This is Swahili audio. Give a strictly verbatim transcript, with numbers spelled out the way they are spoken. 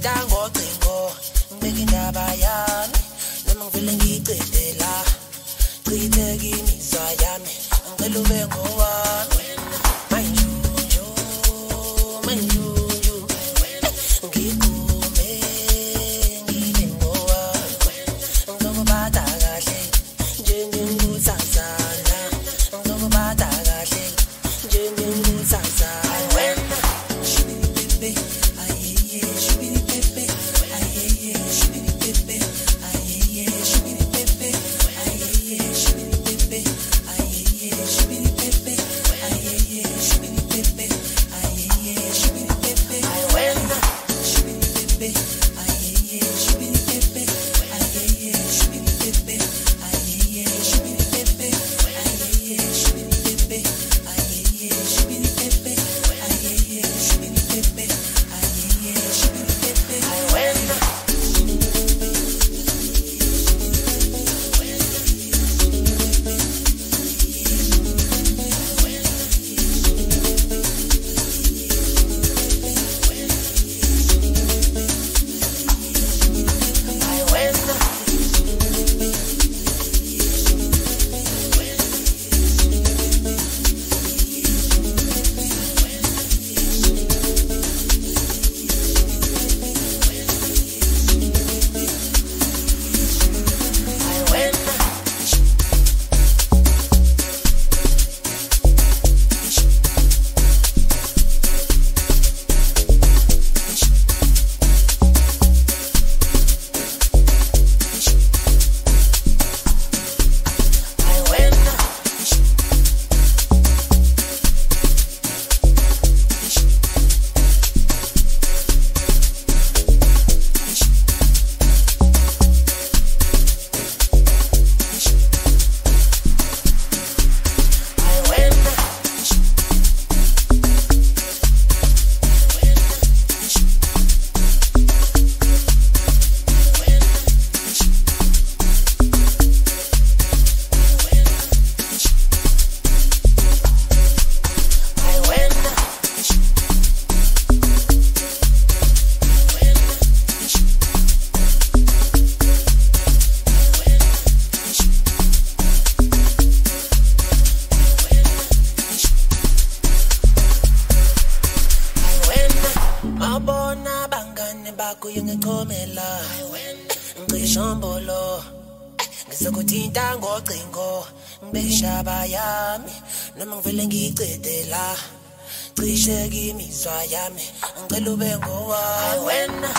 ngizokuthinta ngocingo ngibeke indaba yami noma ngivele ngicedela chitheke imizwa yami ngicela ube ngowami manjunju manjunju ngikume ngibe ngowami ngizokubata kahle njengenguthathana ngizokubata kahle njengenguthathana wena shibidi ayeye shibidi pepe ayeye shibidi pepe ayeye shibidi pepe ayeye shibidi pepe ayeye shibidi pepe ayeye shibidi pepe ayeye shibidi pepe wena shibidi pepe ayeye shibidi pepe ayeye shibidi pepe ayeye shibidi pepe ayeye shibidi pepe ayeye shibidi pepe ayeye shibidi pepe ayeye shibidi pepe wena Mabona bangane bakho yengichomela ngishombolo ngizokuthinta ngocingo ngibeshaba yami noma ngivele ngicedela cishe imizwa yami ngicela ube ngowami wena